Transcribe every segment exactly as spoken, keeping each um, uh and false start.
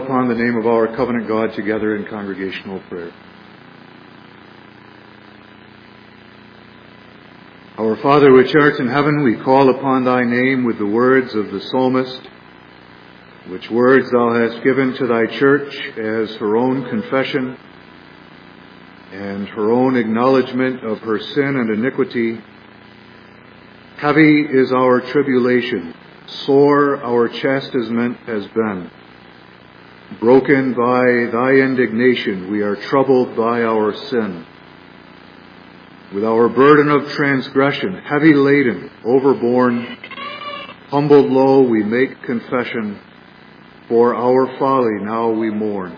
upon the name of our covenant God together in congregational prayer. Our Father which art in heaven, we call upon thy name with the words of the psalmist, which words thou hast given to thy church as her own confession and her own acknowledgement of her sin and iniquity. Heavy is our tribulation, sore our chastisement has been. Broken by thy indignation, we are troubled by our sin. With our burden of transgression, heavy laden, overborne, humbled low, we make confession. For our folly now we mourn.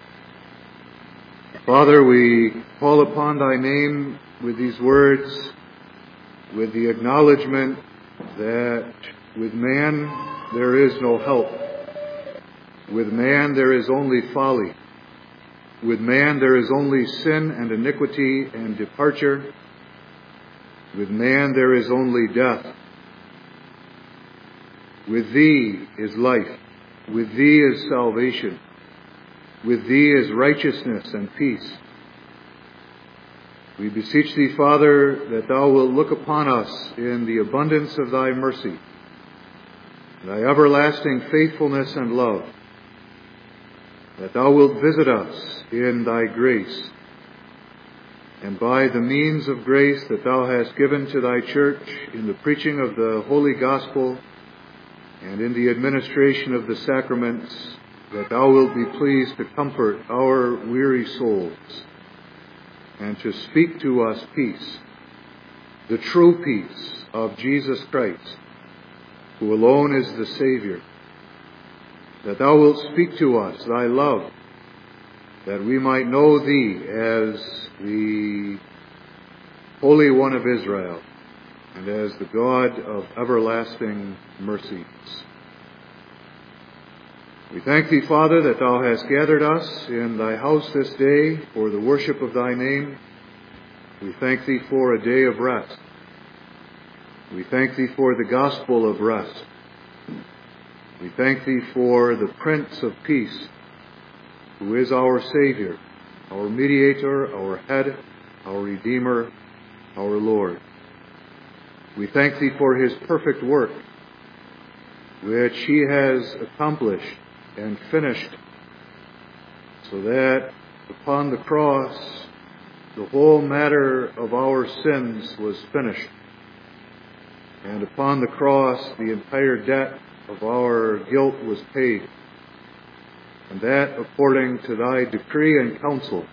Father, we call upon thy name with these words, with the acknowledgement that with man there is no help. With man there is only folly. With man there is only sin and iniquity and departure. With man there is only death. With thee is life. With thee is salvation. With thee is righteousness and peace. We beseech thee, Father, that thou wilt look upon us in the abundance of thy mercy, thy everlasting faithfulness and love, that thou wilt visit us in thy grace, and by the means of grace that thou hast given to thy church in the preaching of the holy gospel and in the administration of the sacraments, that thou wilt be pleased to comfort our weary souls and to speak to us peace, the true peace of Jesus Christ, who alone is the Savior. That thou wilt speak to us thy love, that we might know thee as the Holy One of Israel and as the God of everlasting mercies. We thank thee, Father, that thou hast gathered us in thy house this day for the worship of thy name. We thank thee for a day of rest. We thank thee for the gospel of rest. We thank thee for the Prince of Peace, who is our Savior, our mediator, our head, our Redeemer, our Lord. We thank thee for his perfect work, which he has accomplished and finished, so that upon the cross the whole matter of our sins was finished, and upon the cross the entire debt of our guilt was paid, and that according to thy decree and counsel.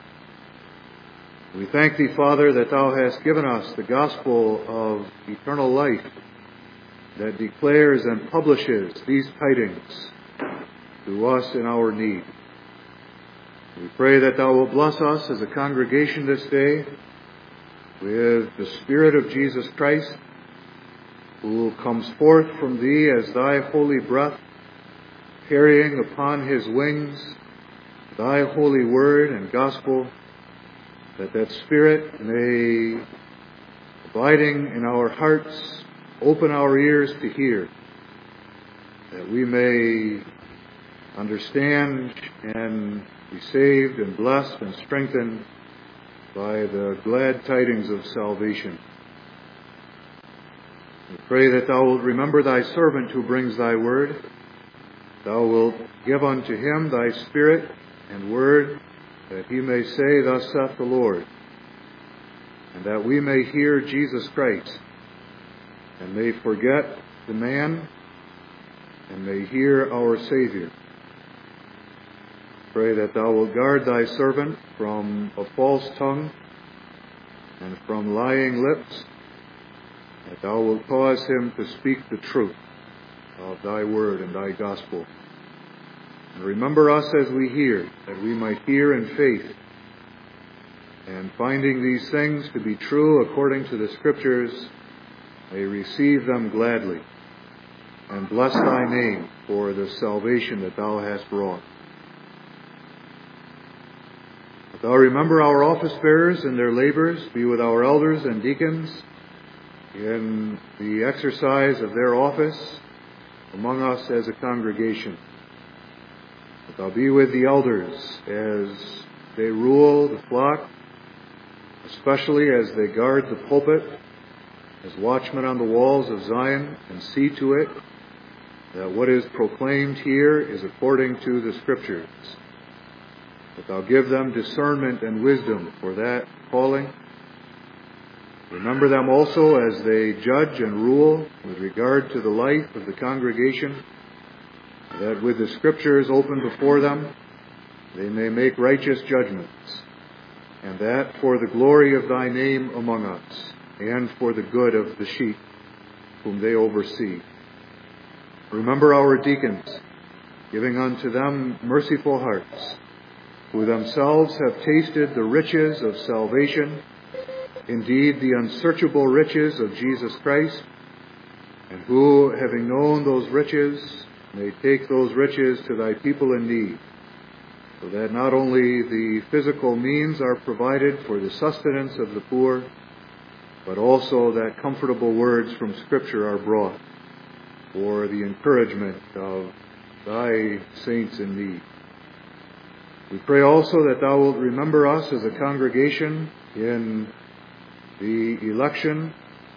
We thank thee, Father, that thou hast given us the gospel of eternal life that declares and publishes these tidings to us in our need. We pray that thou wilt bless us as a congregation this day with the Spirit of Jesus Christ, who comes forth from thee as thy holy breath, carrying upon his wings thy holy word and gospel, that that Spirit may, abiding in our hearts, open our ears to hear, that we may understand and be saved and blessed and strengthened by the glad tidings of salvation. We pray that thou wilt remember thy servant who brings thy word. Thou wilt give unto him thy Spirit and word, that he may say, Thus saith the Lord, and that we may hear Jesus Christ, and may forget the man, and may hear our Savior. Pray that thou wilt guard thy servant from a false tongue and from lying lips, that thou wilt cause him to speak the truth of thy word and thy gospel. And remember us as we hear, that we might hear in faith, and finding these things to be true according to the Scriptures, may receive them gladly, and bless thy name for the salvation that thou hast wrought. That thou remember our office bearers in their labors, be with our elders and deacons in the exercise of their office among us as a congregation. That Thou be with the elders as they rule the flock, especially as they guard the pulpit, as watchmen on the walls of Zion, and see to it that what is proclaimed here is according to the Scriptures. That Thou give them discernment and wisdom for that calling. Remember them also as they judge and rule with regard to the life of the congregation, that with the Scriptures open before them, they may make righteous judgments, and that for the glory of Thy name among us, and for the good of the sheep whom they oversee. Remember our deacons, giving unto them merciful hearts, who themselves have tasted the riches of salvation, indeed the unsearchable riches of Jesus Christ, and who, having known those riches, may take those riches to Thy people in need, so that not only the physical means are provided for the sustenance of the poor, but also that comfortable words from Scripture are brought for the encouragement of Thy saints in need. We pray also that Thou wilt remember us as a congregation in the election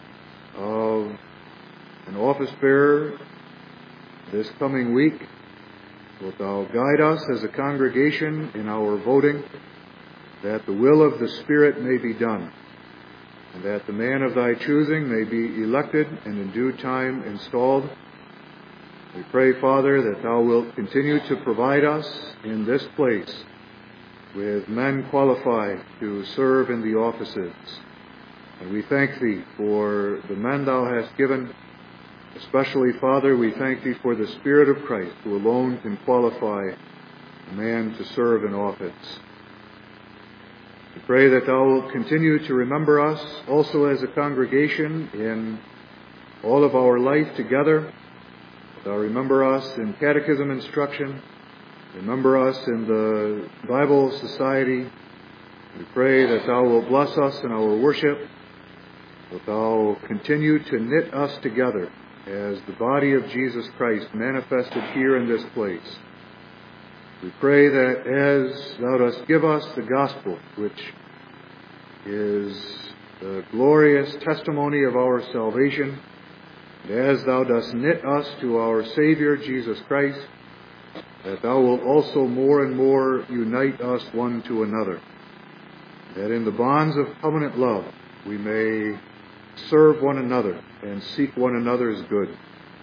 of an office bearer this coming week. Wilt Thou guide us as a congregation in our voting, that the will of the Spirit may be done, and that the man of Thy choosing may be elected and in due time installed. We pray, Father, that Thou wilt continue to provide us in this place with men qualified to serve in the offices. And we thank Thee for the men Thou hast given. Especially, Father, we thank Thee for the Spirit of Christ, who alone can qualify a man to serve in office. We pray that Thou wilt continue to remember us also as a congregation in all of our life together. Thou remember us in catechism instruction. Remember us in the Bible Society. We pray that Thou wilt bless us in our worship. That Thou continue to knit us together as the body of Jesus Christ manifested here in this place. We pray that as Thou dost give us the gospel, which is the glorious testimony of our salvation, and as Thou dost knit us to our Savior, Jesus Christ, that Thou wilt also more and more unite us one to another, that in the bonds of covenant love we may serve one another and seek one another's good.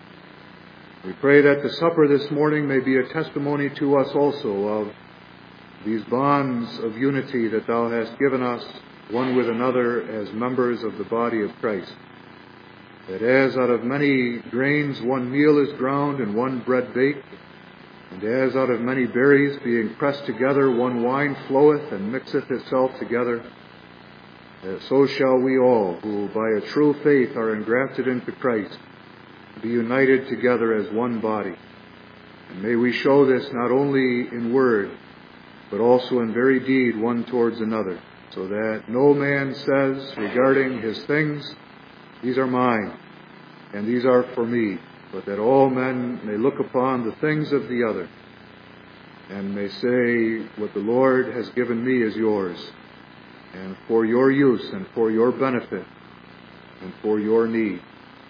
We pray that the supper this morning may be a testimony to us also of these bonds of unity that Thou hast given us one with another as members of the body of Christ. That as out of many grains one meal is ground and one bread baked, and as out of many berries being pressed together one wine floweth and mixeth itself together, that so shall we all, who by a true faith are engrafted into Christ, be united together as one body. And may we show this not only in word, but also in very deed one towards another, so that no man says regarding his things, these are mine, and these are for me, but that all men may look upon the things of the other, and may say, what the Lord has given me is yours, and for your use, and for your benefit, and for your need.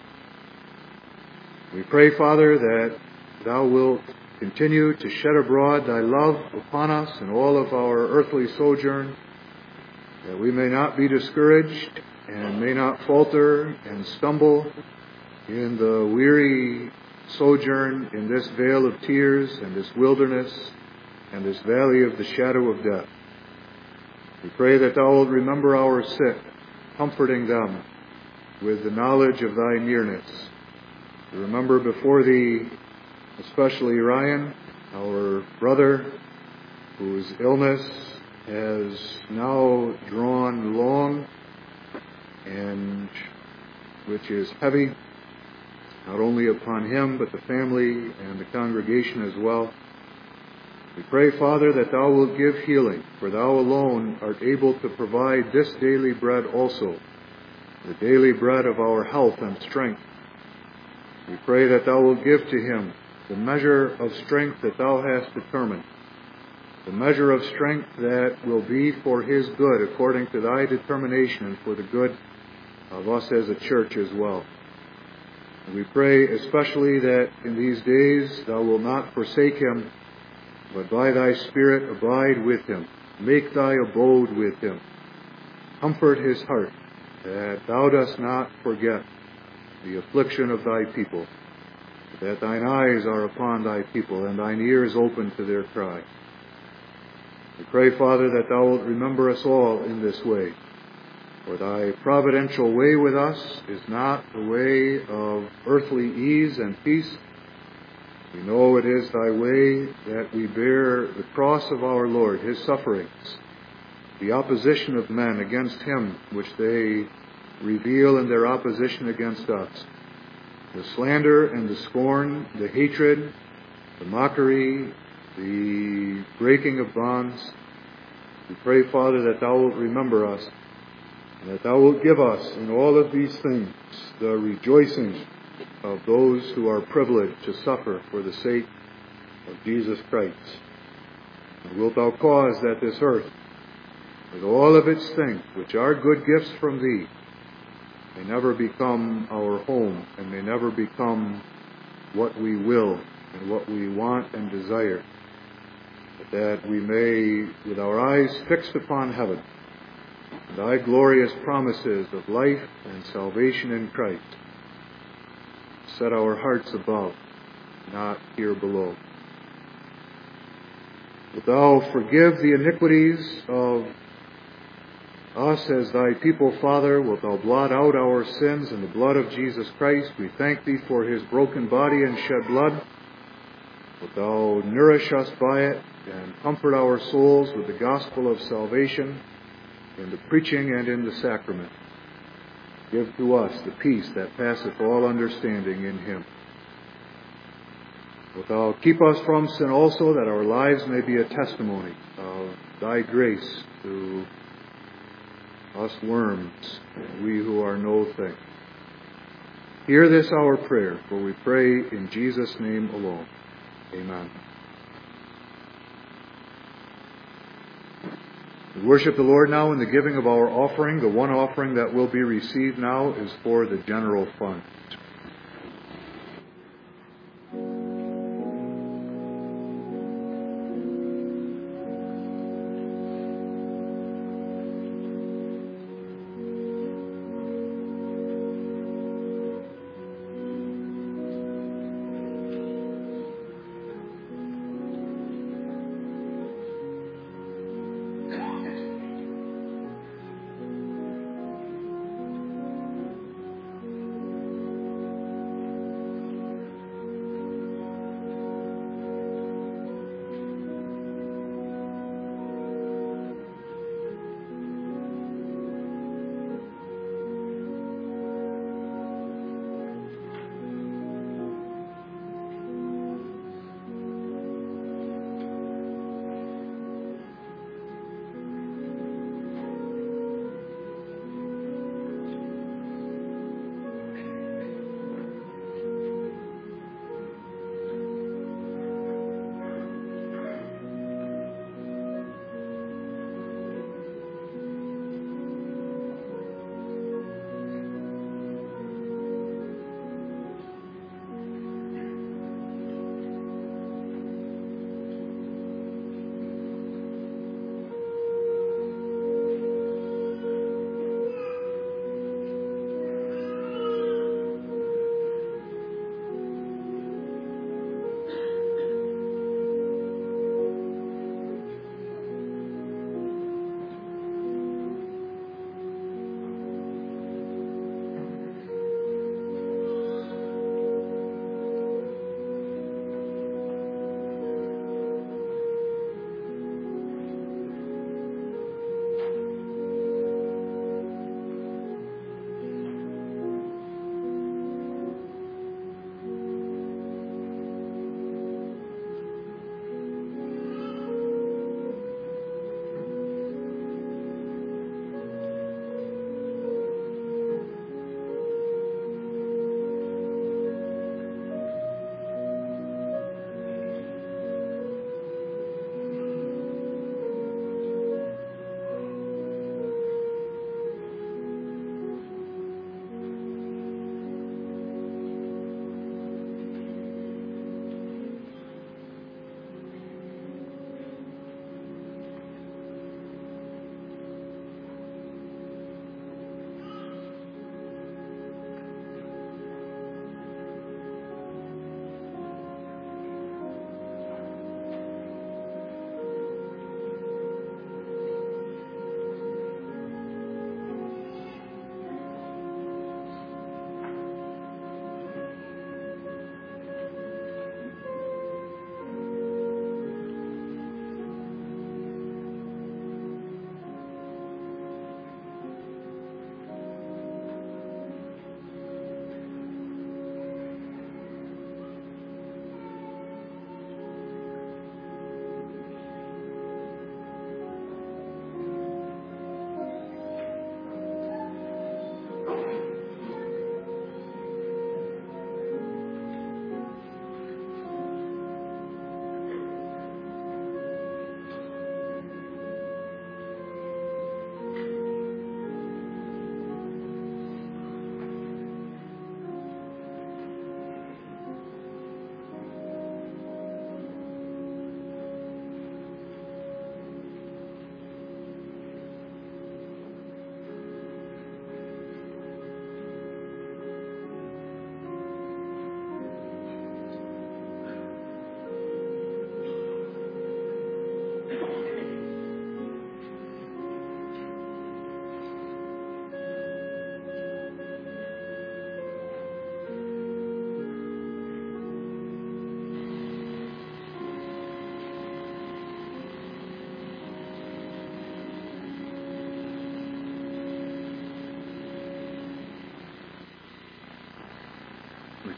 We pray, Father, that Thou wilt continue to shed abroad Thy love upon us in all of our earthly sojourn, that we may not be discouraged and may not falter and stumble in the weary sojourn in this vale of tears and this wilderness and this valley of the shadow of death. We pray that Thou wilt remember our sick, comforting them with the knowledge of Thy nearness. We remember before Thee especially Ryan, our brother, whose illness has now drawn long and which is heavy, not only upon him, but the family and the congregation as well. We pray, Father, that Thou wilt give healing, for Thou alone art able to provide this daily bread also, the daily bread of our health and strength. We pray that Thou wilt give to him the measure of strength that Thou hast determined, the measure of strength that will be for his good, according to thy determination, and for the good of us as a church as well. And we pray especially that in these days thou wilt not forsake him, but by thy Spirit abide with him. Make thy abode with him. Comfort his heart, that thou dost not forget the affliction of thy people, that thine eyes are upon thy people, and thine ears open to their cry. We pray, Father, that thou wilt remember us all in this way. For thy providential way with us is not the way of earthly ease and peace. We know it is thy way that we bear the cross of our Lord, his sufferings, the opposition of men against him, which they reveal in their opposition against us, the slander and the scorn, the hatred, the mockery, the breaking of bonds. We pray, Father, that thou wilt remember us, and that thou wilt give us in all of these things the rejoicing of those who are privileged to suffer for the sake of Jesus Christ. And wilt thou cause that this earth, with all of its things, which are good gifts from thee, may never become our home, and may never become what we will and what we want and desire, but that we may, with our eyes fixed upon heaven, and thy glorious promises of life and salvation in Christ, set our hearts above, not here below. Wilt thou forgive the iniquities of us as thy people, Father? Wilt thou blot out our sins in the blood of Jesus Christ? We thank thee for his broken body and shed blood. Wilt thou nourish us by it and comfort our souls with the gospel of salvation in the preaching and in the sacrament. Give to us the peace that passeth all understanding in him. Wilt thou keep us from sin also, that our lives may be a testimony of thy grace to us worms, and we who are no thing. Hear this our prayer, for we pray in Jesus' name alone. Amen. We worship the Lord now in the giving of our offering. The one offering that will be received now is for the general fund.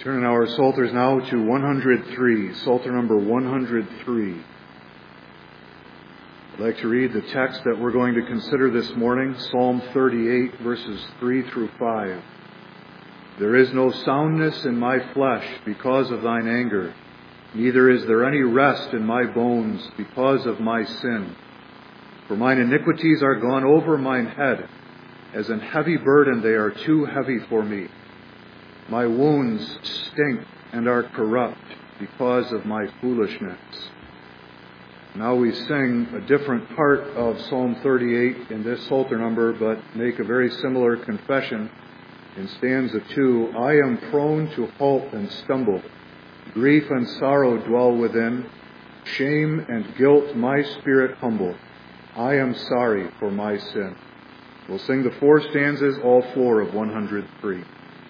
Turn in our Psalters now to one hundred three, Psalter number one hundred three. I'd like to read the text that we're going to consider this morning, Psalm thirty-eight, verses three through five. There is no soundness in my flesh because of thine anger, neither is there any rest in my bones because of my sin. For mine iniquities are gone over mine head, as an heavy burden they are too heavy for me. My wounds stink and are corrupt because of my foolishness. Now we sing a different part of Psalm thirty-eight in this Psalter number, but make a very similar confession in stanza two. I am prone to halt and stumble. Grief and sorrow dwell within. Shame and guilt my spirit humble. I am sorry for my sin. We'll sing the four stanzas, all four of one hundred three.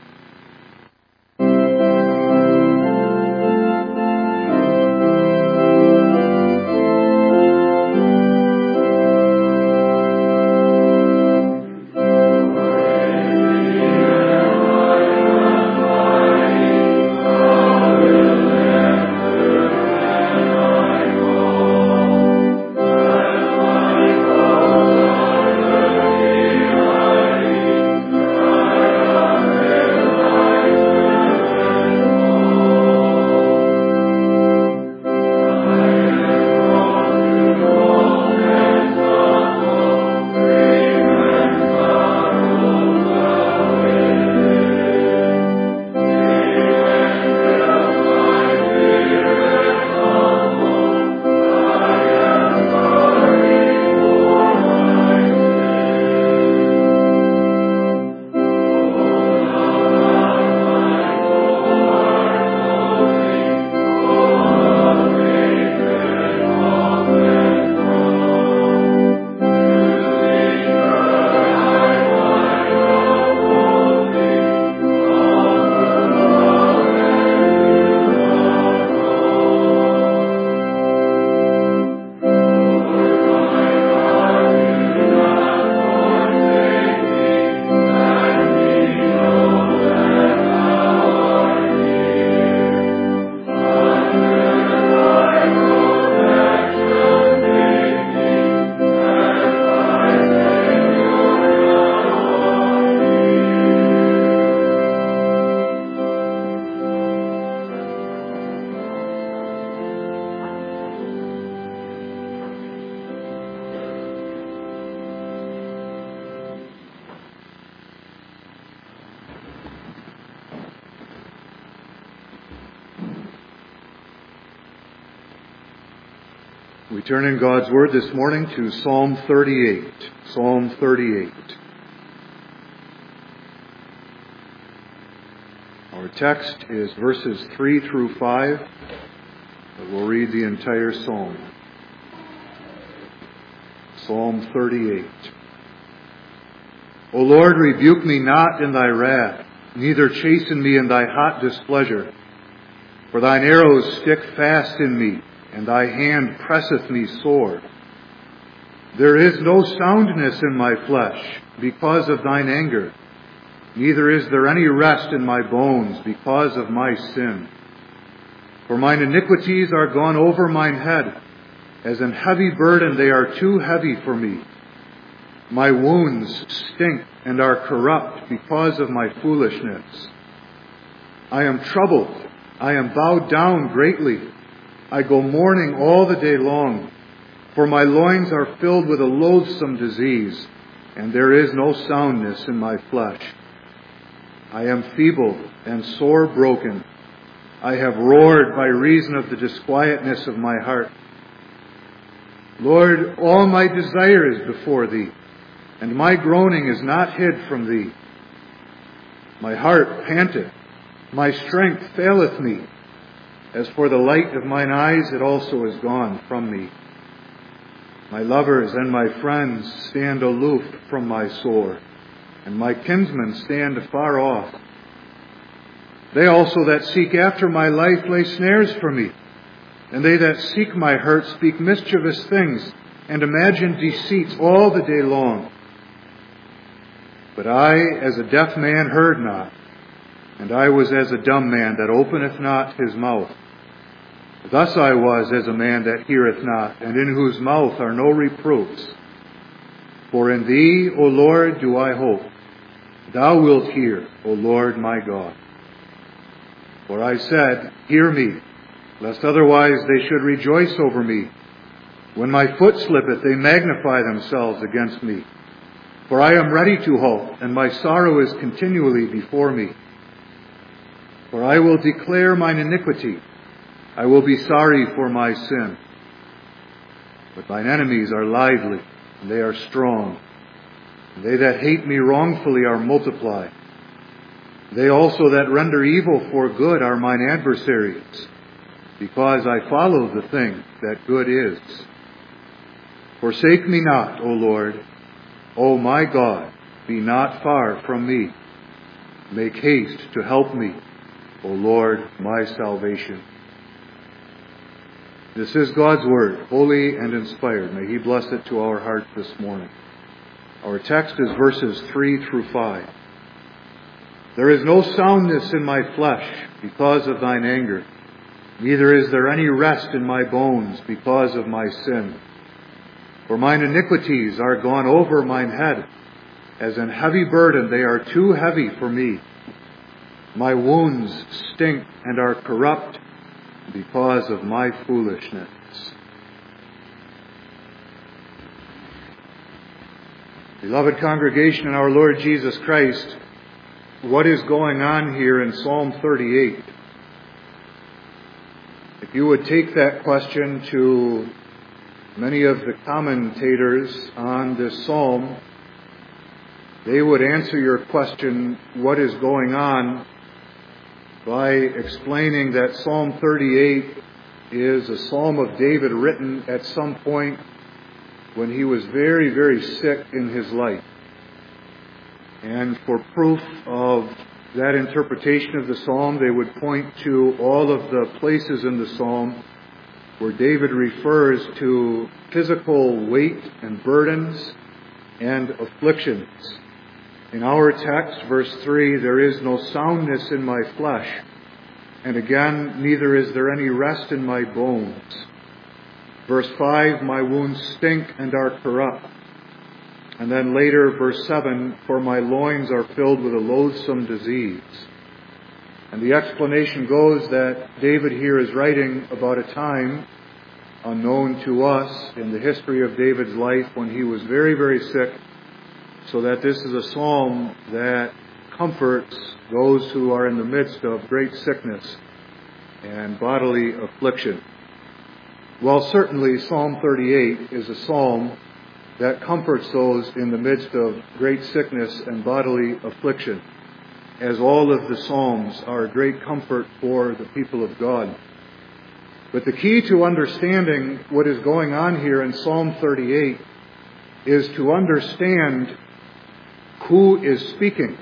We turn in God's Word this morning to Psalm thirty-eight. Psalm thirty-eight. Our text is verses three through five, but we'll read the entire psalm. Psalm thirty-eight. O Lord, rebuke me not in thy wrath, neither chasten me in thy hot displeasure. For thine arrows stick fast in me, and thy hand presseth me sore. There is no soundness in my flesh because of thine anger, neither is there any rest in my bones because of my sin. For mine iniquities are gone over mine head, as an heavy burden they are too heavy for me. My wounds stink and are corrupt because of my foolishness. I am troubled, I am bowed down greatly. I go mourning all the day long, for my loins are filled with a loathsome disease, and there is no soundness in my flesh. I am feeble and sore broken. I have roared by reason of the disquietness of my heart. Lord, all my desire is before thee, and my groaning is not hid from thee. My heart panteth, my strength faileth me. As for the light of mine eyes, it also is gone from me. My lovers and my friends stand aloof from my sore, and my kinsmen stand afar off. They also that seek after my life lay snares for me, and they that seek my hurt speak mischievous things, and imagine deceits all the day long. But I, as a deaf man, heard not, and I was as a dumb man that openeth not his mouth. Thus I was as a man that heareth not, and in whose mouth are no reproofs. For in thee, O Lord, do I hope. Thou wilt hear, O Lord my God. For I said, hear me, lest otherwise they should rejoice over me. When my foot slippeth, they magnify themselves against me. For I am ready to hope, and my sorrow is continually before me. For I will declare mine iniquity. I will be sorry for my sin. But mine enemies are lively, and they are strong. And they that hate me wrongfully are multiplied. They also that render evil for good are mine adversaries, because I follow the thing that good is. Forsake me not, O Lord. O my God, be not far from me. Make haste to help me, O Lord, my salvation. This is God's word, holy and inspired. May He bless it to our hearts this morning. Our text is verses three through five. There is no soundness in my flesh because of thine anger, neither is there any rest in my bones because of my sin. For mine iniquities are gone over mine head, as an heavy burden they are too heavy for me. My wounds stink and are corrupt because of my foolishness. Beloved congregation in our Lord Jesus Christ, what is going on here in Psalm thirty-eight? If you would take that question to many of the commentators on this psalm, they would answer your question, what is going on, by explaining that Psalm thirty-eight is a psalm of David written at some point when he was very, very sick in his life. And for proof of that interpretation of the psalm, they would point to all of the places in the psalm where David refers to physical weight and burdens and afflictions. In our text, verse three, there is no soundness in my flesh. And again, neither is there any rest in my bones. Verse five, my wounds stink and are corrupt. And then later, verse seven, for my loins are filled with a loathsome disease. And the explanation goes that David here is writing about a time unknown to us in the history of David's life when he was very, very sick, so that this is a psalm that comforts those who are in the midst of great sickness and bodily affliction. Well, certainly Psalm thirty-eight is a psalm that comforts those in the midst of great sickness and bodily affliction, as all of the psalms are a great comfort for the people of God. But the key to understanding what is going on here in Psalm thirty-eight is to understand who is speaking.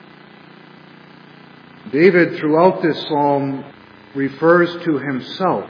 David, throughout this psalm, refers to himself.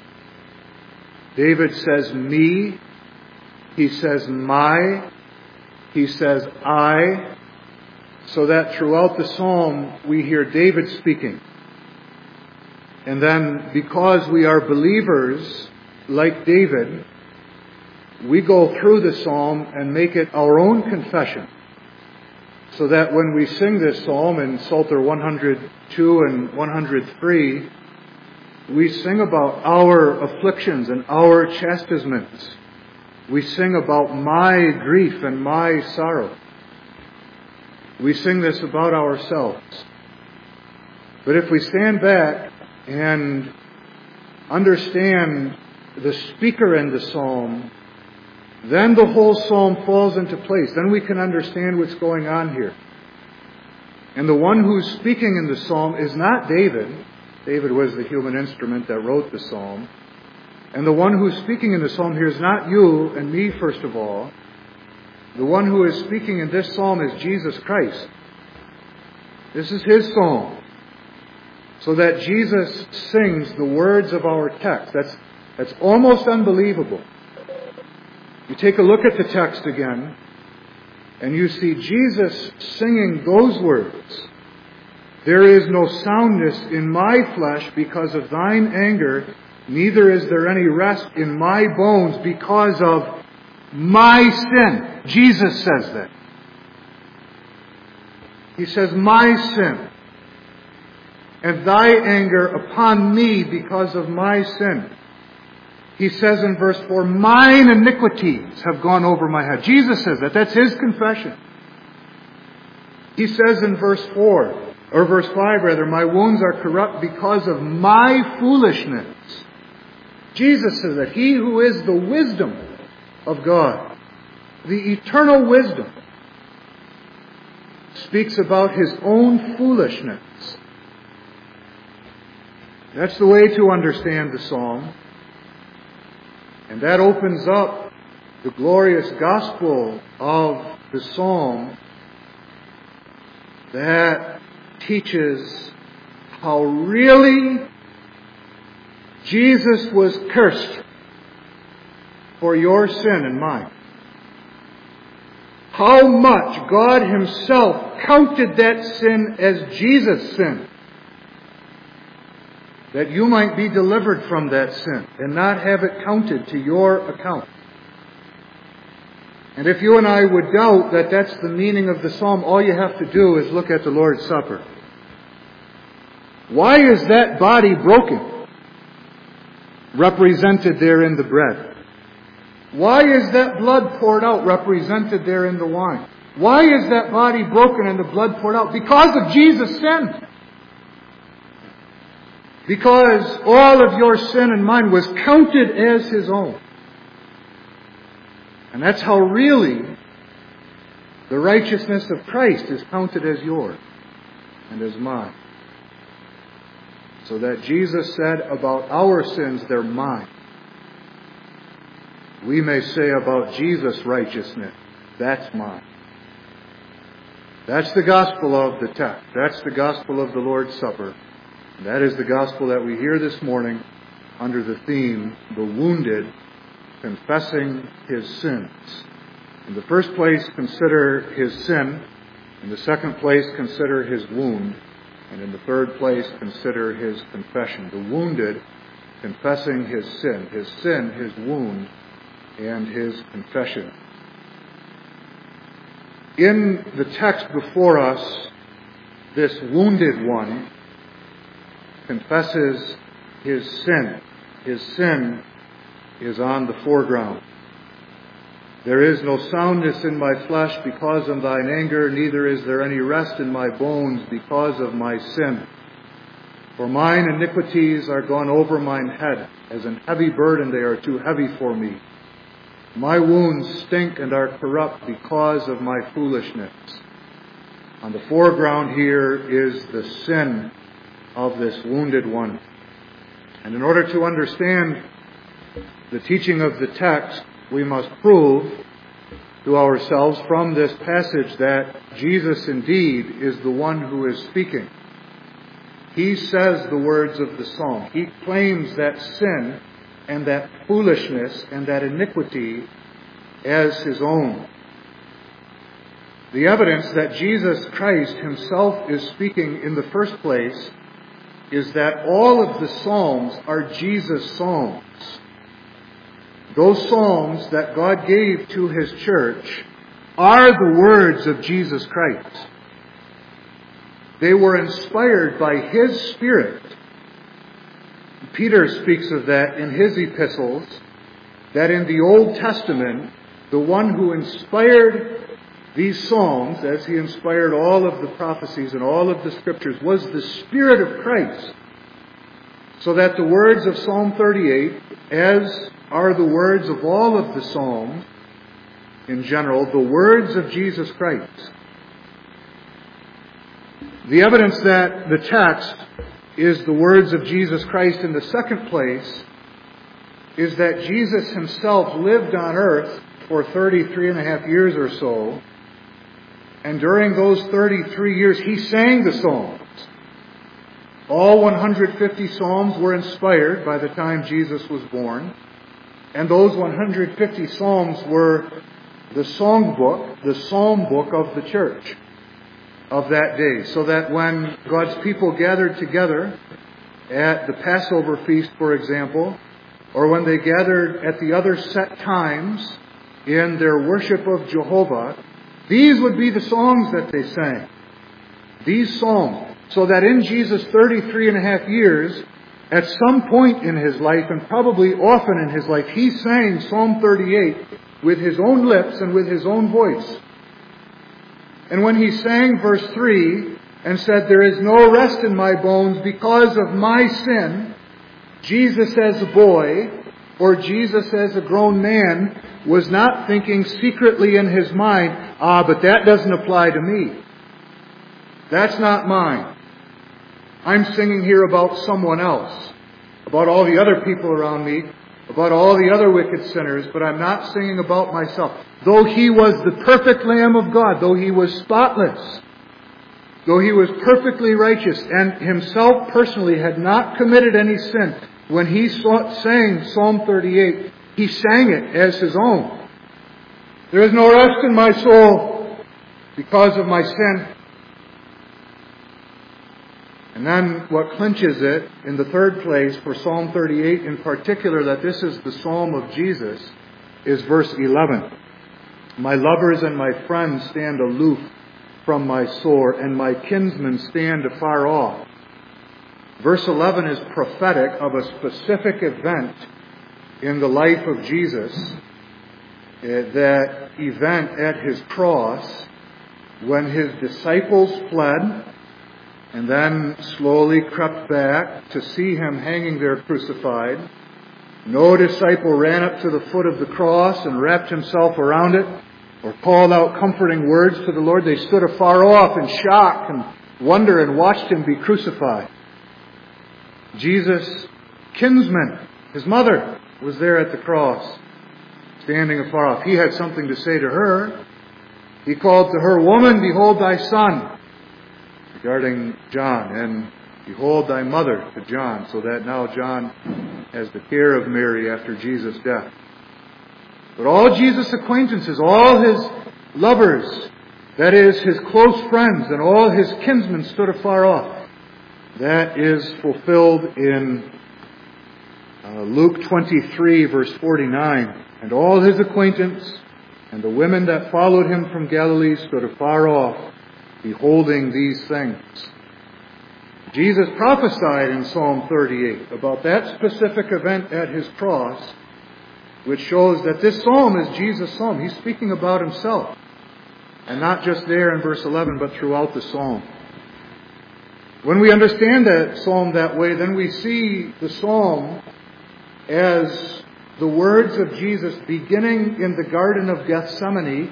David says me, he says my, he says I, so that throughout the psalm we hear David speaking. And then, because we are believers like David, we go through the psalm and make it our own confession. So that when we sing this psalm in Psalter one hundred two and one hundred three, we sing about our afflictions and our chastisements. We sing about my grief and my sorrow. We sing this about ourselves. But if we stand back and understand the speaker in the psalm, then the whole psalm falls into place. Then we can understand what's going on here. And the one who's speaking in the psalm is not David. David was the human instrument that wrote the psalm. And the one who's speaking in the psalm here is not you and me, first of all. The one who is speaking in this psalm is Jesus Christ. This is His psalm. So that Jesus sings the words of our text. That's, that's almost unbelievable. You take a look at the text again, and you see Jesus singing those words There is no soundness in my flesh because of thine anger, neither is there any rest in my bones because of my sin. Jesus says that. He says, my sin, and thy anger upon me because of my sin. He says in verse four, mine iniquities have gone over my head. Jesus says that. That's his confession. He says in verse four, or verse five rather, my wounds are corrupt because of my foolishness. Jesus says that he who is the wisdom of God, the eternal wisdom, speaks about his own foolishness. That's the way to understand the psalm. And that opens up the glorious gospel of the psalm that teaches how really Jesus was cursed for your sin and mine. How much God himself counted that sin as Jesus' sin, that you might be delivered from that sin and not have it counted to your account. And if you and I would doubt that that's the meaning of the psalm, all you have to do is look at the Lord's Supper. Why is that body broken, represented there in the bread? Why is that blood poured out, represented there in the wine? Why is that body broken and the blood poured out? Because of Jesus' sin. Because all of your sin and mine was counted as his own. And that's how really the righteousness of Christ is counted as yours and as mine. So that Jesus said about our sins, they're mine. We may say about Jesus' righteousness, that's mine. That's the gospel of the text. That's the gospel of the Lord's Supper. That is the gospel that we hear this morning under the theme, the wounded confessing his sins. In the first place, consider his sin. In the second place, consider his wound. And in the third place, consider his confession. The wounded confessing his sin. His sin, his wound, and his confession. In the text before us, this wounded one confesses his sin. His sin is on the foreground. There is no soundness in my flesh because of thine anger, neither is there any rest in my bones because of my sin. For mine iniquities are gone over mine head, as an heavy burden they are too heavy for me. My wounds stink and are corrupt because of my foolishness. On the foreground here is the sin of this wounded one. And in order to understand the teaching of the text, we must prove to ourselves from this passage that Jesus indeed is the one who is speaking. He says the words of the psalm. He claims that sin and that foolishness and that iniquity as his own. The evidence that Jesus Christ himself is speaking in the first place is that all of the psalms are Jesus' psalms. Those psalms that God gave to his church are the words of Jesus Christ. They were inspired by his Spirit. Peter speaks of that in his epistles, that in the Old Testament, the one who inspired these psalms, as he inspired all of the prophecies and all of the scriptures, was the Spirit of Christ. So that the words of Psalm thirty-eight, as are the words of all of the psalms in general, the words of Jesus Christ. The evidence that the text is the words of Jesus Christ in the second place is that Jesus himself lived on earth for thirty-three and a half years or so. And during those thirty-three years, he sang the psalms. All one hundred fifty psalms were inspired by the time Jesus was born. And those one hundred fifty psalms were the song book, the psalm book of the church. of that day, so that when God's people gathered together at the Passover feast, for example, or when they gathered at the other set times in their worship of Jehovah, these would be the songs that they sang. These psalms. So that in Jesus' thirty-three and a half years, at some point in his life, and probably often in his life, he sang Psalm thirty-eight with his own lips and with his own voice. And when he sang verse three and said, "There is no rest in my bones because of my sin," Jesus as a boy, or Jesus as a grown man, was not thinking secretly in his mind, ah, but that doesn't apply to me. That's not mine. I'm singing here about someone else, about all the other people around me, about all the other wicked sinners, but I'm not singing about myself. Though he was the perfect Lamb of God, though he was spotless, though he was perfectly righteous, and himself personally had not committed any sin, when he sang Psalm thirty-eight, he sang it as his own. There is no rest in my soul because of my sin. And then what clinches it in the third place for Psalm thirty-eight in particular, that this is the Psalm of Jesus, is verse eleven. My lovers and my friends stand aloof from my sore, and my kinsmen stand afar off. Verse eleven is prophetic of a specific event in the life of Jesus, that event at his cross, when his disciples fled and then slowly crept back to see him hanging there crucified. No disciple ran up to the foot of the cross and wrapped himself around it or called out comforting words to the Lord. They stood afar off in shock and wonder and watched him be crucified. Jesus' kinsman, his mother, was there at the cross, standing afar off. He had something to say to her. He called to her, "Woman, behold thy son," regarding John, and "Behold thy mother," to John, so that now John has the care of Mary after Jesus' death. But all Jesus' acquaintances, all his lovers, that is, his close friends, and all his kinsmen stood afar off. That is fulfilled in uh, Luke twenty-three, verse forty-nine. And all his acquaintance and the women that followed him from Galilee stood afar off, beholding these things. Jesus prophesied in Psalm thirty-eight about that specific event at his cross, which shows that this psalm is Jesus' psalm. He's speaking about himself. And not just there in verse eleven, but throughout the psalm. When we understand that psalm that way, then we see the psalm as the words of Jesus beginning in the Garden of Gethsemane.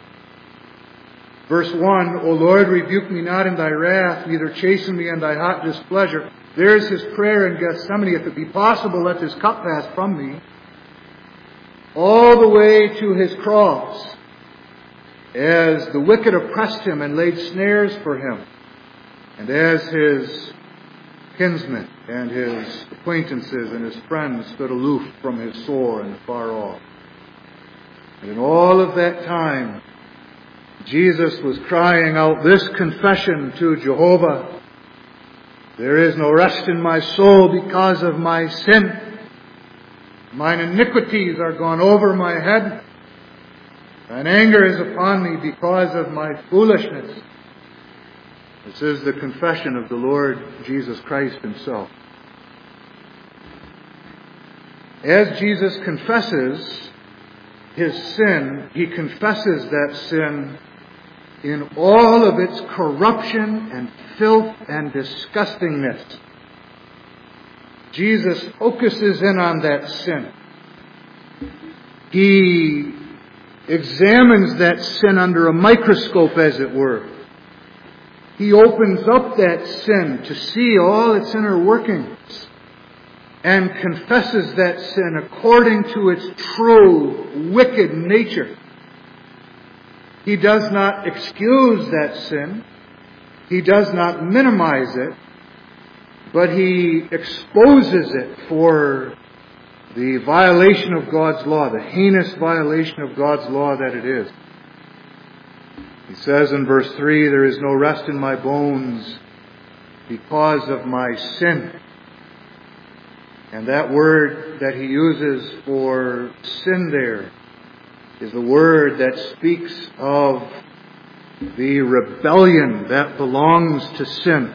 Verse one, "O Lord, rebuke me not in thy wrath, neither chasten me in thy hot displeasure." There's his prayer in Gethsemane, "If it be possible, let this cup pass from me." All the way to his cross, as the wicked oppressed him and laid snares for him, and as his kinsmen and his acquaintances and his friends stood aloof from his sore and far off. And in all of that time, Jesus was crying out this confession to Jehovah: "There is no rest in my soul because of my sin. Mine iniquities are gone over my head. Thine anger is upon me because of my foolishness." This is the confession of the Lord Jesus Christ himself. As Jesus confesses his sin, he confesses that sin in all of its corruption and filth and disgustingness. Jesus focuses in on that sin. He examines that sin under a microscope, as it were. He opens up that sin to see all its inner workings and confesses that sin according to its true wicked nature. He does not excuse that sin. He does not minimize it, but he exposes it for the violation of God's law, the heinous violation of God's law that it is. He says in verse three, there is no rest in my bones because of my sin. And that word that he uses for sin there is the word that speaks of the rebellion that belongs to sin.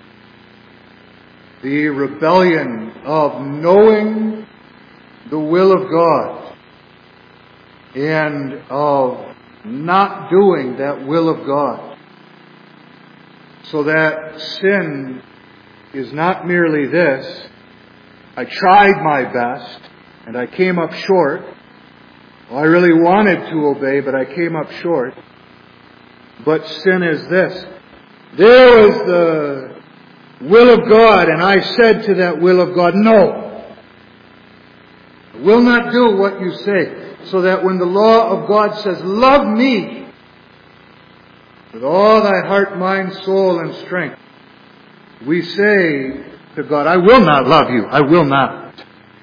The rebellion of knowing the will of God and of not doing that will of God. So that sin is not merely this: I tried my best and I came up short. Well, I really wanted to obey, but I came up short. But sin is this: there was the will of God, and I said to that will of God, no, I will not do what you say. So that when the law of God says, love me with all thy heart, mind, soul, and strength, we say to God, I will not love you. I will not.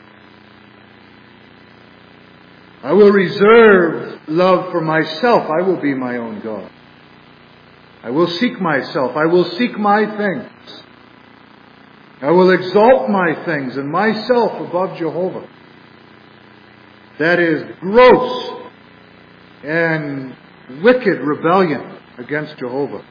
I will reserve love for myself. I will be my own God. I will seek myself. I will seek my things. I will exalt my things and myself above Jehovah. That is gross and wicked rebellion against Jehovah.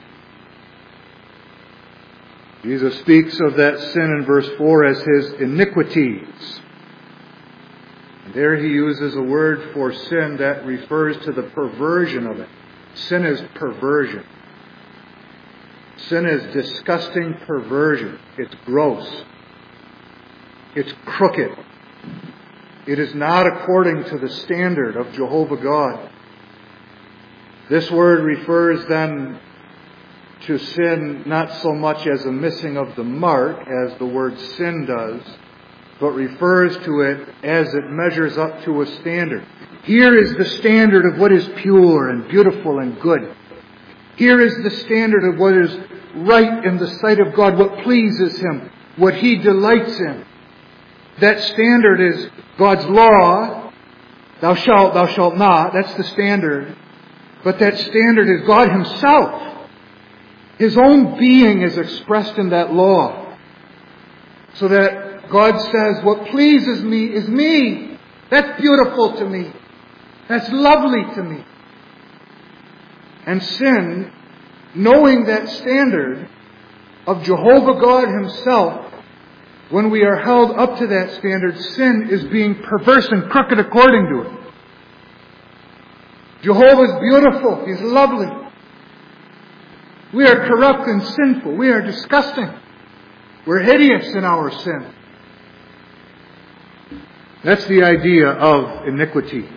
Jesus speaks of that sin in verse four as his iniquities. And there he uses a word for sin that refers to the perversion of it. Sin is perversion. Sin is disgusting perversion. It's gross. It's crooked. It is not according to the standard of Jehovah God. This word refers then to sin not so much as a missing of the mark as the word sin does, but refers to it as it measures up to a standard. Here is the standard of what is pure and beautiful and good. Here is the standard of what is right in the sight of God, what pleases Him, what He delights in. That standard is God's law. Thou shalt, thou shalt not. That's the standard. But that standard is God Himself. His own being is expressed in that law. So that God says, what pleases me is me. That's beautiful to me. That's lovely to me. And sin, knowing that standard of Jehovah God Himself, when we are held up to that standard, sin is being perverse and crooked according to it. Jehovah is beautiful. He's lovely. We are corrupt and sinful. We are disgusting. We're hideous in our sin. That's the idea of iniquities.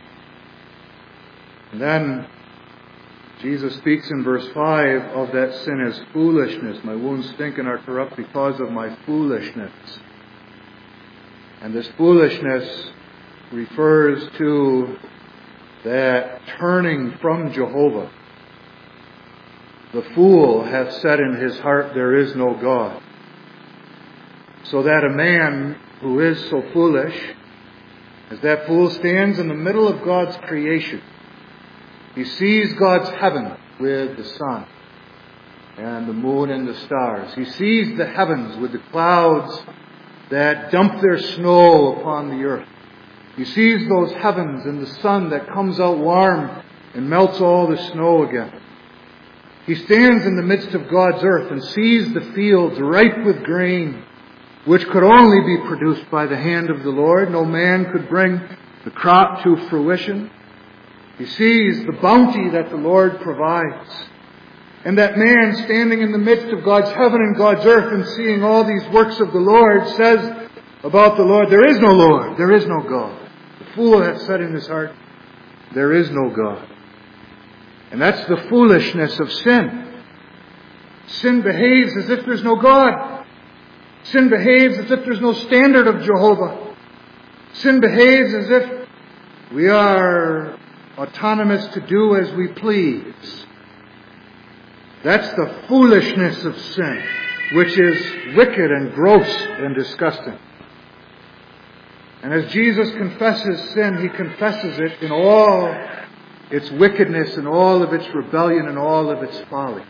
And then Jesus speaks in verse five of that sin as foolishness. My wounds stink and are corrupt because of my foolishness. And this foolishness refers to that turning from Jehovah. The fool hath said in his heart, there is no God. So that a man who is so foolish, as that fool stands in the middle of God's creation, he sees God's heaven with the sun and the moon and the stars. He sees the heavens with the clouds that dump their snow upon the earth. He sees those heavens and the sun that comes out warm and melts all the snow again. He stands in the midst of God's earth and sees the fields ripe with grain, which could only be produced by the hand of the Lord. No man could bring the crop to fruition. He sees the bounty that the Lord provides. And that man standing in the midst of God's heaven and God's earth and seeing all these works of the Lord says about the Lord, there is no Lord, there is no God. The fool hath said in his heart, there is no God. And that's the foolishness of sin. Sin behaves as if there's no God. Sin behaves as if there's no standard of Jehovah. Sin behaves as if we are autonomous to do as we please. That's the foolishness of sin, which is wicked and gross and disgusting. And as Jesus confesses sin, He confesses it in all its wickedness and all of its rebellion and all of its folly.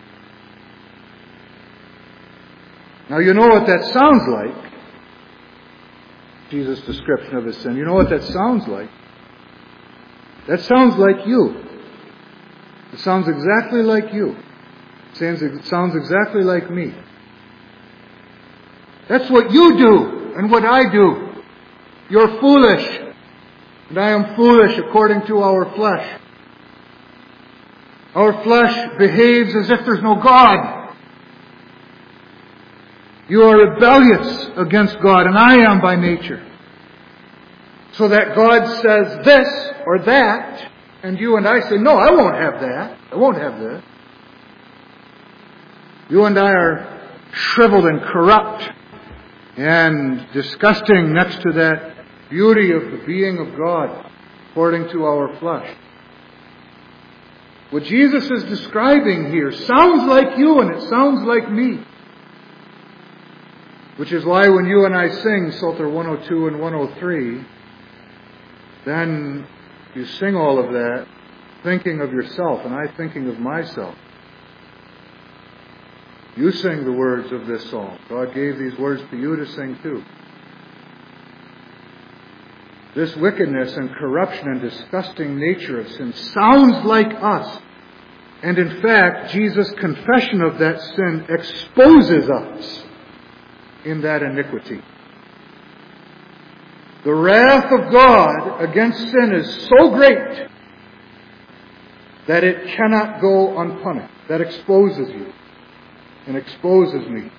Now you know what that sounds like. Jesus' description of his sin. You know what that sounds like? That sounds like you. It sounds exactly like you. It sounds exactly like me. That's what you do and what I do. You're foolish. And I am foolish according to our flesh. Our flesh behaves as if there's no God. You are rebellious against God, and I am by nature. So that God says this or that, and you and I say, no, I won't have that. I won't have that. You and I are shriveled and corrupt and disgusting next to that beauty of the being of God according to our flesh. What Jesus is describing here sounds like you and it sounds like me. Which is why when you and I sing Psalter one oh two and one oh three, then you sing all of that thinking of yourself and I thinking of myself. You sing the words of this song. God gave these words to you to sing too. This wickedness and corruption and disgusting nature of sin sounds like us. And in fact, Jesus' confession of that sin exposes us in that iniquity. The wrath of God against sin is so great that it cannot go unpunished. That exposes you and exposes me.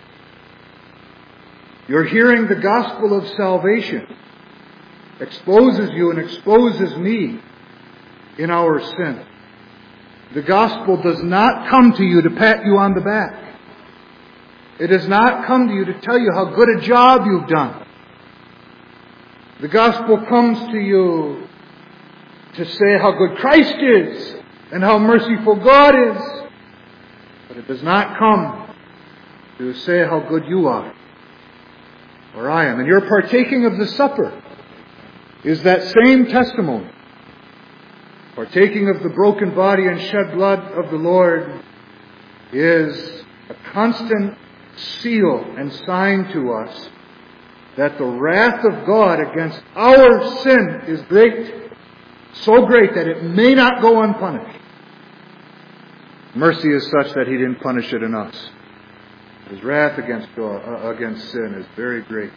You're hearing the gospel of salvation. Exposes you and exposes me in our sin. The gospel does not come to you to pat you on the back. It does not come to you to tell you how good a job you've done. The gospel comes to you to say how good Christ is and how merciful God is. But it does not come to say how good you are or I am. And your partaking of the supper is that same testimony. Partaking of the broken body and shed blood of the Lord is a constant seal and sign to us that the wrath of God against our sin is great, so great that it may not go unpunished. Mercy is such that He didn't punish it in us. His wrath against God, uh, against sin is very great.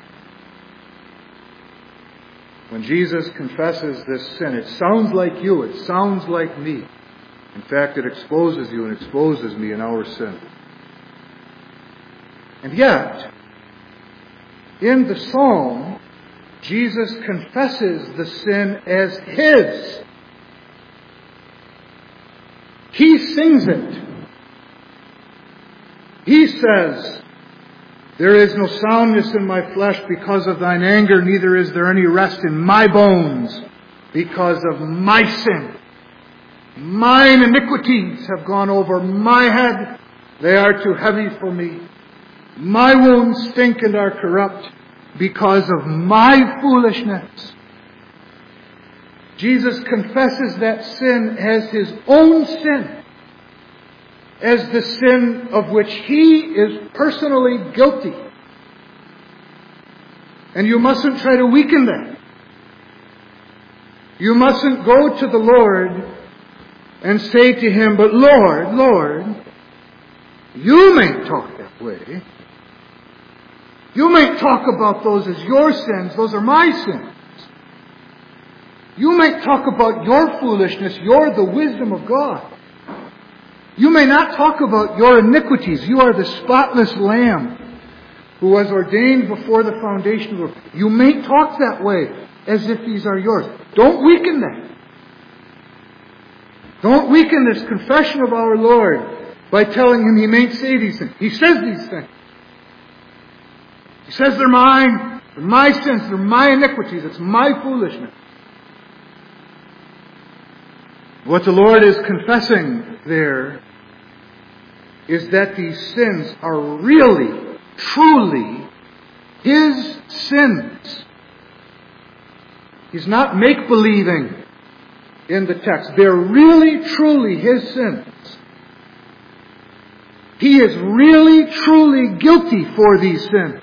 When Jesus confesses this sin, it sounds like you, it sounds like me. In fact, it exposes you and exposes me in our sin. And yet, in the psalm, Jesus confesses the sin as His. He sings it. He says, there is no soundness in my flesh because of thine anger, neither is there any rest in my bones because of my sin. Mine iniquities have gone over my head. They are too heavy for me. My wounds stink and are corrupt because of my foolishness. Jesus confesses that sin as His own sin, as the sin of which He is personally guilty. And you mustn't try to weaken that. You mustn't go to the Lord and say to Him, but Lord, Lord, you may talk that way. You may talk about those as your sins. Those are my sins. You may talk about your foolishness. You're the wisdom of God. You may not talk about your iniquities. You are the spotless Lamb who was ordained before the foundation of the world. You may talk that way as if these are yours. Don't weaken that. Don't weaken this confession of our Lord by telling Him He may say these things. He says these things. He says they're mine. They're my sins. They're my iniquities. It's my foolishness. What the Lord is confessing there is that these sins are really, truly His sins. He's not make-believing. in the text. They're really, truly his sins. He is really, truly guilty for these sins.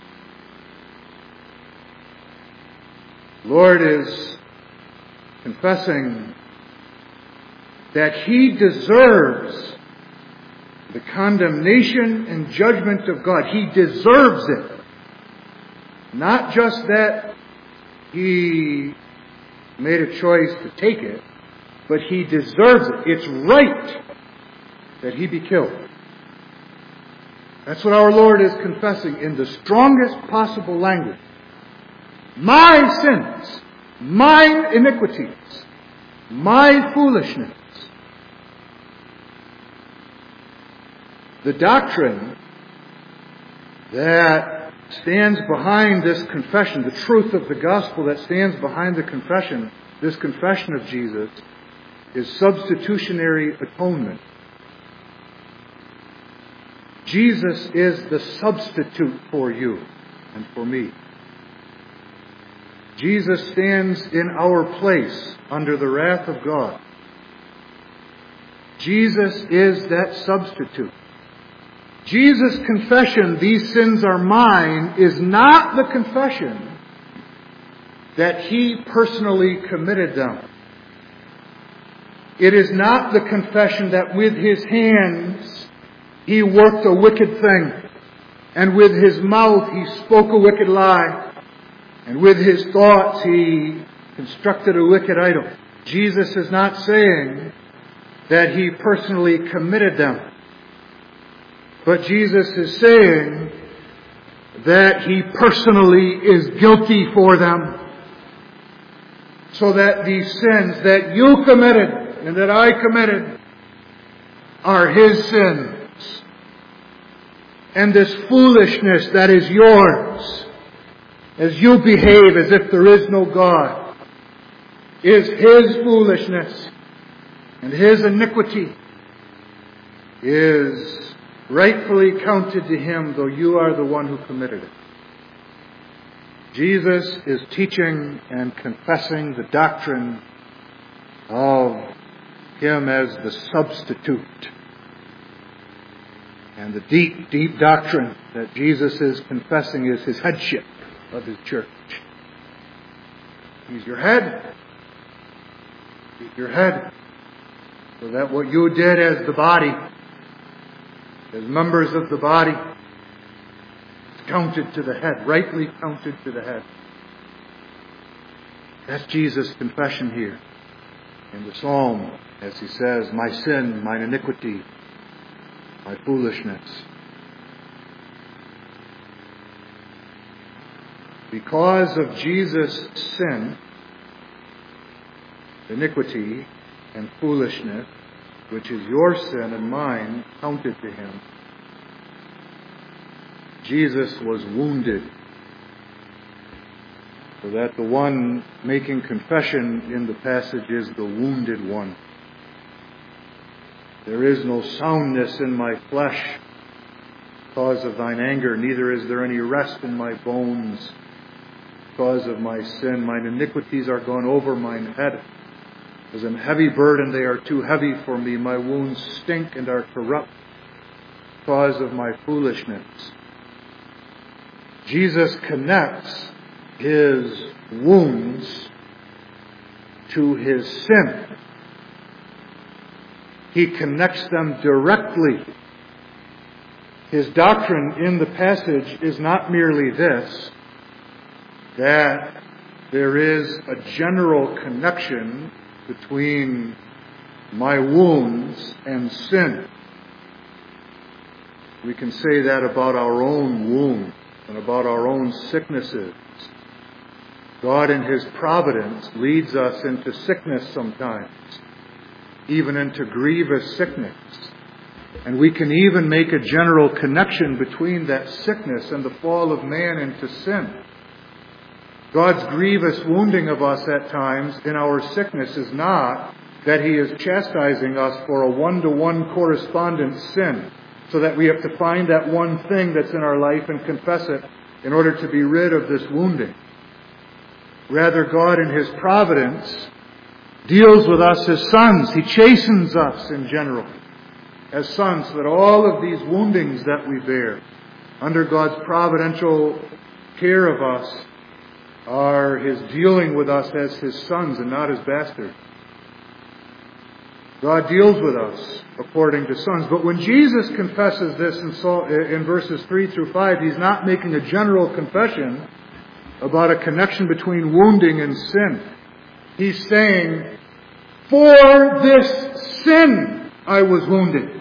The Lord is confessing that he deserves the condemnation and judgment of God. He deserves it. Not just that he made a choice to take it, but he deserves it. It's right that he be killed. That's what our Lord is confessing in the strongest possible language. My sins, mine iniquities, my foolishness. The doctrine that stands behind this confession, the truth of the gospel that stands behind the confession, this confession of Jesus, is substitutionary atonement. Jesus is the substitute for you and for me. Jesus stands in our place under the wrath of God. Jesus is that substitute. Jesus' confession, these sins are mine, is not the confession that he personally committed them. It is not the confession that with his hands he worked a wicked thing, and with his mouth he spoke a wicked lie, and with his thoughts he constructed a wicked idol. Jesus is not saying that he personally committed them. But Jesus is saying that he personally is guilty for them. So that these sins that you committed and that I committed are his sins. And this foolishness that is yours, as you behave as if there is no God, is his foolishness. And his iniquity is rightfully counted to him, though you are the one who committed it. Jesus is teaching and confessing the doctrine of him as the substitute. And the deep, deep doctrine that Jesus is confessing is his headship of his church. He's your head. He's your head. So that what you did as the body, as members of the body, counted to the head, rightly counted to the head. That's Jesus' confession here in the psalm, as he says, my sin, mine iniquity, my foolishness. Because of Jesus' sin, iniquity, and foolishness, which is your sin and mine, counted to him, Jesus was wounded, so that the one making confession in the passage is the wounded one. There is no soundness in my flesh because of thine anger, neither is there any rest in my bones because of my sin. Mine iniquities are gone over mine head. As an heavy burden, they are too heavy for me. My wounds stink and are corrupt because of my foolishness. Jesus connects his wounds to his sin. He connects them directly. His doctrine in the passage is not merely this, that there is a general connection between my wounds and sin. We can say that about our own wounds and about our own sicknesses. God in his providence leads us into sickness sometimes, even into grievous sickness. And we can even make a general connection between that sickness and the fall of man into sin. God's grievous wounding of us at times in our sickness is not that he is chastising us for a one-to-one correspondent sin, so that we have to find that one thing that's in our life and confess it in order to be rid of this wounding. Rather, God in his providence deals with us as sons. He chastens us in general as sons, so that all of these woundings that we bear under God's providential care of us are His dealing with us as His sons and not as bastards. God deals with us according to sons. But when Jesus confesses this in, in verses three through five, He's not making a general confession about a connection between wounding and sin. He's saying, for this sin I was wounded.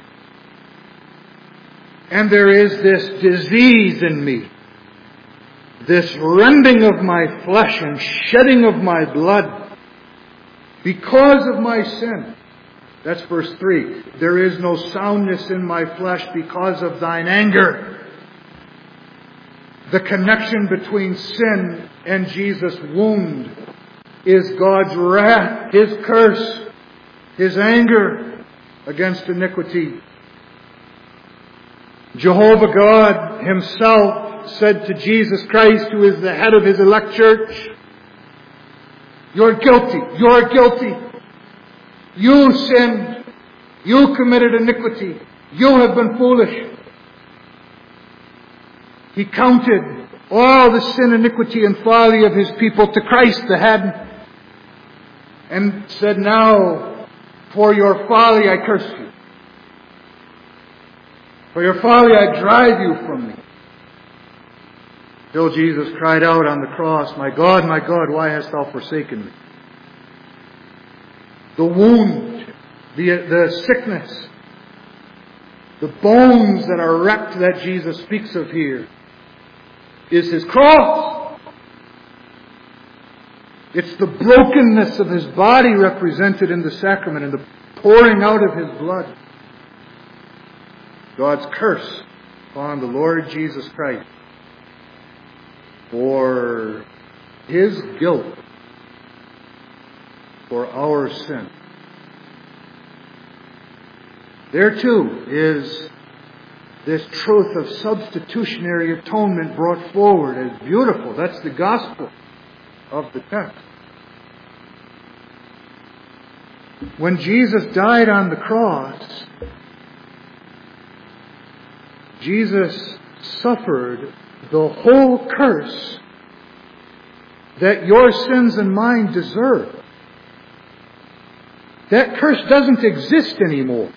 And there is this disease in me, this rending of my flesh and shedding of my blood because of my sin. That's verse three. There is no soundness in my flesh because of thine anger. The connection between sin and Jesus' wound is God's wrath, His curse, His anger against iniquity. Jehovah God Himself said to Jesus Christ, who is the head of His elect church, you're guilty, you're guilty. You sinned. You committed iniquity. You have been foolish. He counted all the sin, iniquity, and folly of His people to Christ the head, and said, now, for your folly I curse you. For your folly I drive you from me. Till Jesus cried out on the cross, my God, my God, why hast thou forsaken me? The wound, the, the sickness, the bones that are wrecked that Jesus speaks of here is His cross. It's the brokenness of His body represented in the sacrament and the pouring out of His blood. God's curse upon the Lord Jesus Christ for His guilt, for our sin. There too is this truth of substitutionary atonement brought forward as beautiful. That's the gospel of the text. When Jesus died on the cross, Jesus suffered the whole curse that your sins and mine deserve. That curse doesn't exist anymore.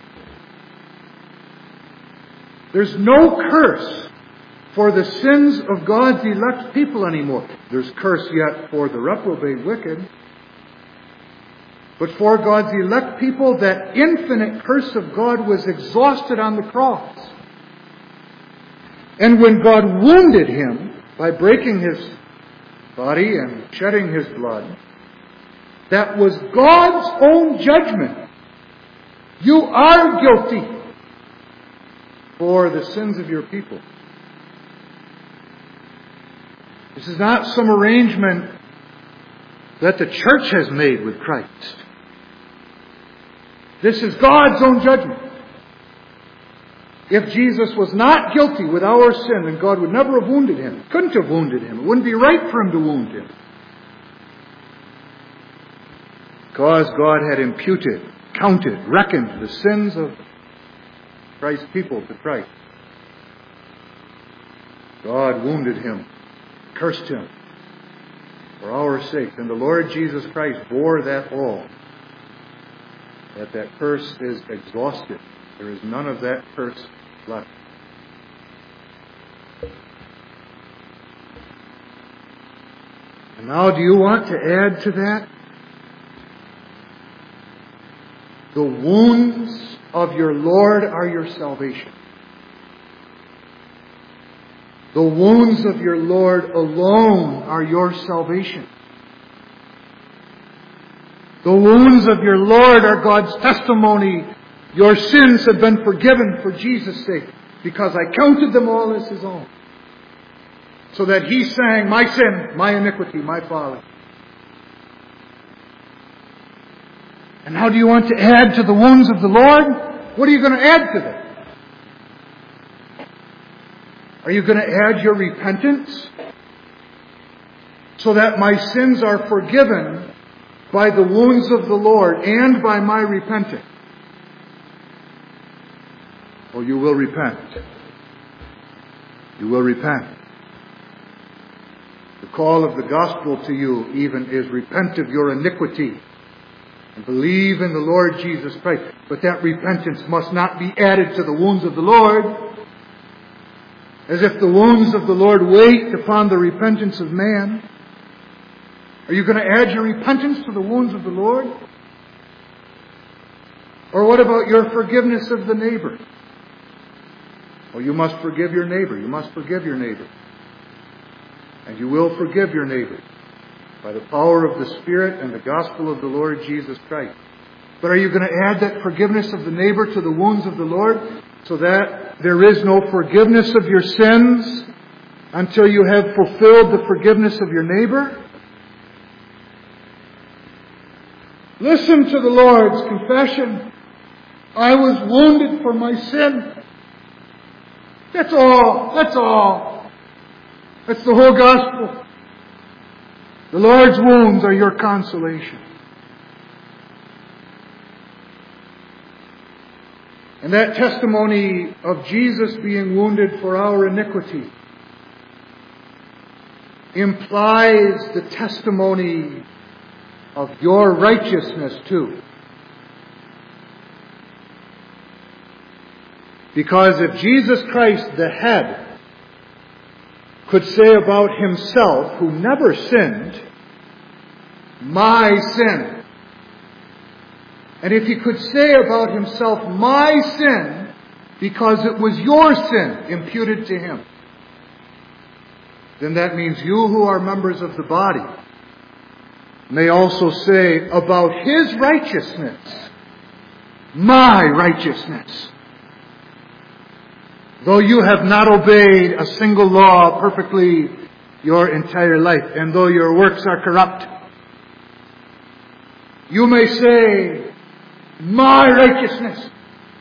There's no curse for the sins of God's elect people anymore. There's curse yet for the reprobate wicked. But for God's elect people, that infinite curse of God was exhausted on the cross. And when God wounded Him by breaking His body and shedding His blood, that was God's own judgment. You are guilty for the sins of your people. This is not some arrangement that the church has made with Christ. This is God's own judgment. If Jesus was not guilty with our sin, then God would never have wounded Him. Couldn't have wounded Him. It wouldn't be right for Him to wound Him. Because God had imputed, counted, reckoned the sins of Christ's people to Christ. God wounded Him, cursed Him for our sake. And the Lord Jesus Christ bore that all. That that curse is exhausted. There is none of that curse left. And now, do you want to add to that? The wounds of your Lord are your salvation. The wounds of your Lord alone are your salvation. The wounds of your Lord are God's testimony. Your sins have been forgiven for Jesus' sake, because I counted them all as His own. So that He's saying, my sin, my iniquity, my folly. And how do you want to add to the wounds of the Lord? What are you going to add to them? Are you going to add your repentance? So that my sins are forgiven by the wounds of the Lord and by my repenting, oh, you will repent. You will repent. The call of the gospel to you even is repent of your iniquity and believe in the Lord Jesus Christ. But that repentance must not be added to the wounds of the Lord, as if the wounds of the Lord wait upon the repentance of man. Are you going to add your repentance to the wounds of the Lord? Or what about your forgiveness of the neighbor? Well, you must forgive your neighbor. You must forgive your neighbor. And you will forgive your neighbor by the power of the Spirit and the gospel of the Lord Jesus Christ. But are you going to add that forgiveness of the neighbor to the wounds of the Lord so that there is no forgiveness of your sins until you have fulfilled the forgiveness of your neighbor? Listen to the Lord's confession. I was wounded for my sin. That's all. That's all. That's the whole gospel. The Lord's wounds are your consolation. And that testimony of Jesus being wounded for our iniquity implies the testimony of your righteousness too. Because if Jesus Christ, the head, could say about himself, who never sinned, my sin. And if he could say about himself, my sin, because it was your sin imputed to him, then that means you who are members of the body may also say about his righteousness, my righteousness. Though you have not obeyed a single law perfectly your entire life, and though your works are corrupt, you may say, my righteousness,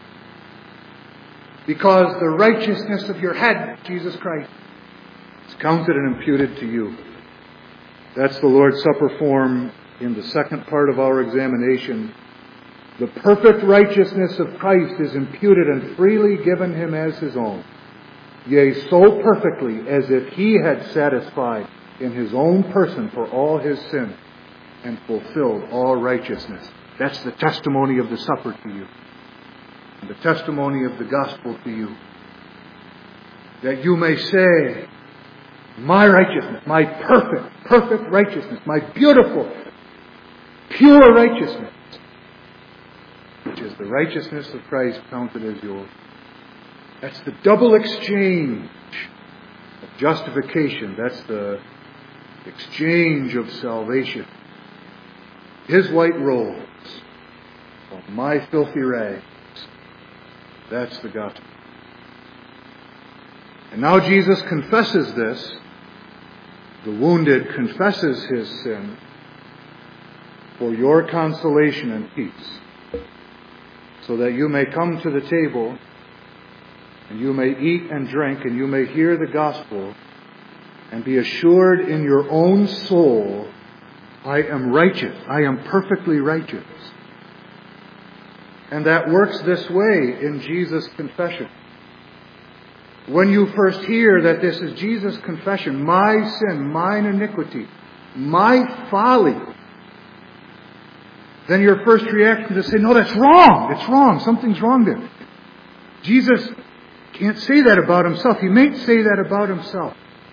because the righteousness of your head, Jesus Christ, is counted and imputed to you. That's the Lord's Supper form in the second part of our examination. The perfect righteousness of Christ is imputed and freely given him as his own. Yea, so perfectly as if he had satisfied in his own person for all his sin and fulfilled all righteousness. That's the testimony of the supper to you. And the testimony of the gospel to you. That you may say, my righteousness, my perfect, perfect righteousness, my beautiful, pure righteousness, which is the righteousness of Christ counted as yours. That's the double exchange of justification. That's the exchange of salvation. His white robes of my filthy rags. That's the gospel. And now Jesus confesses this. The wounded confesses his sin for your consolation and peace, so that you may come to the table and you may eat and drink and you may hear the gospel and be assured in your own soul, I am righteous. I am perfectly righteous. And that works this way in Jesus' confession. When you first hear that this is Jesus' confession, my sin, mine iniquity, my folly, then your first reaction is to say, no, that's wrong. It's wrong. Something's wrong there. Jesus can't say that about himself. He may say that about himself.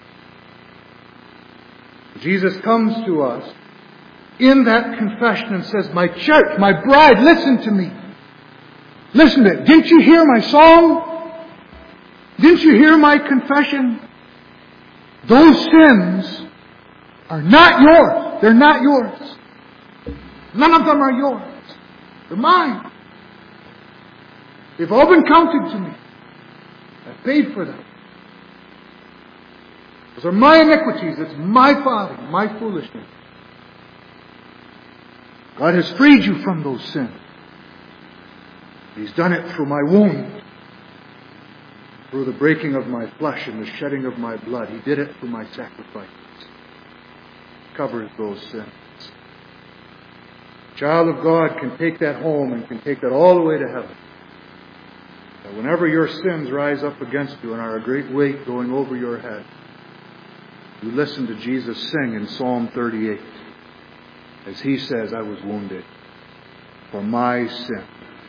Jesus comes to us in that confession and says, my church, my bride, listen to me. Listen to it. Didn't you hear my song? Didn't you hear my confession? Those sins are not yours. They're not yours. None of them are yours. They're mine. They've all been counted to me. I paid for them. Those are my iniquities. It's my folly, my foolishness. God has freed you from those sins. He's done it through my wound, through the breaking of my flesh and the shedding of my blood. He did it through my sacrifice. Covers those sins. A child of God can take that home and can take that all the way to heaven. That whenever your sins rise up against you and are a great weight going over your head, you listen to Jesus sing in Psalm thirty-eight. As he says, I was wounded for my sin,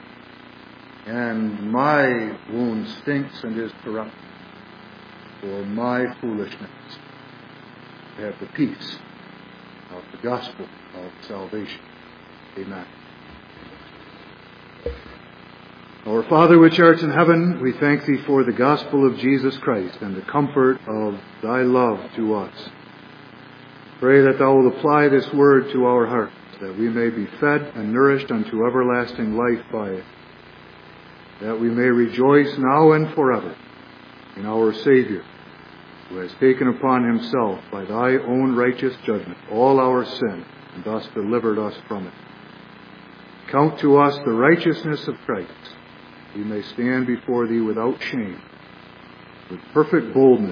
and my wound stinks and is corrupt for my foolishness. To have the peace of the gospel of salvation. Amen. Our Father which art in heaven, we thank thee for the gospel of Jesus Christ and the comfort of thy love to us. Pray that thou wilt apply this word to our hearts, that we may be fed and nourished unto everlasting life by it, that we may rejoice now and forever in our Savior, who has taken upon himself by thy own righteous judgment all our sin, and thus delivered us from it. Count to us the righteousness of Christ. We may stand before thee without shame, with perfect boldness,